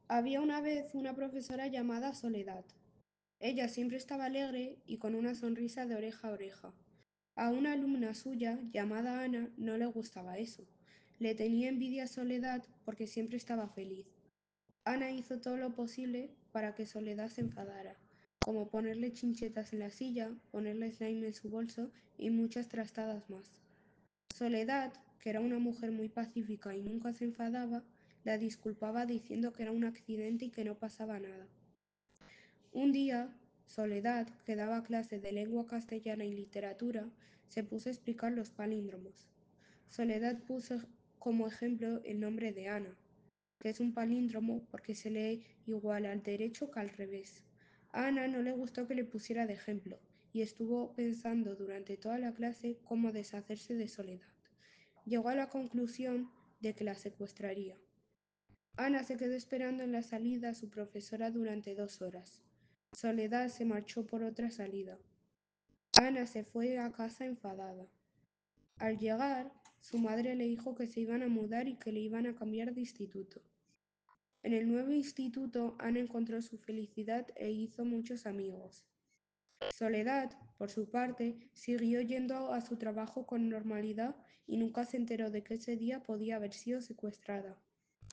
Había una vez una profesora llamada Soledad. Ella siempre estaba alegre y con una sonrisa de oreja a oreja. A una alumna suya, llamada Ana, no le gustaba eso. Le tenía envidia a Soledad porque siempre estaba feliz. Ana hizo todo lo posible para que Soledad se enfadara, como ponerle chinchetas en la silla, ponerle slime en su bolso y muchas trastadas más. Soledad, que era una mujer muy pacífica y nunca se enfadaba, la disculpaba diciendo que era un accidente y que no pasaba nada. Un día, Soledad, que daba clase de lengua castellana y literatura, se puso a explicar los palíndromos. Soledad puso como ejemplo el nombre de Ana, que es un palíndromo porque se lee igual al derecho que al revés. A Ana no le gustó que le pusiera de ejemplo y estuvo pensando durante toda la clase cómo deshacerse de Soledad. Llegó a la conclusión de que la secuestraría. Ana se quedó esperando en la salida a su profesora durante 2 horas. Soledad se marchó por otra salida. Ana se fue a casa enfadada. Al llegar, su madre le dijo que se iban a mudar y que le iban a cambiar de instituto. En el nuevo instituto, Ana encontró su felicidad e hizo muchos amigos. Soledad, por su parte, siguió yendo a su trabajo con normalidad y nunca se enteró de que ese día podía haber sido secuestrada.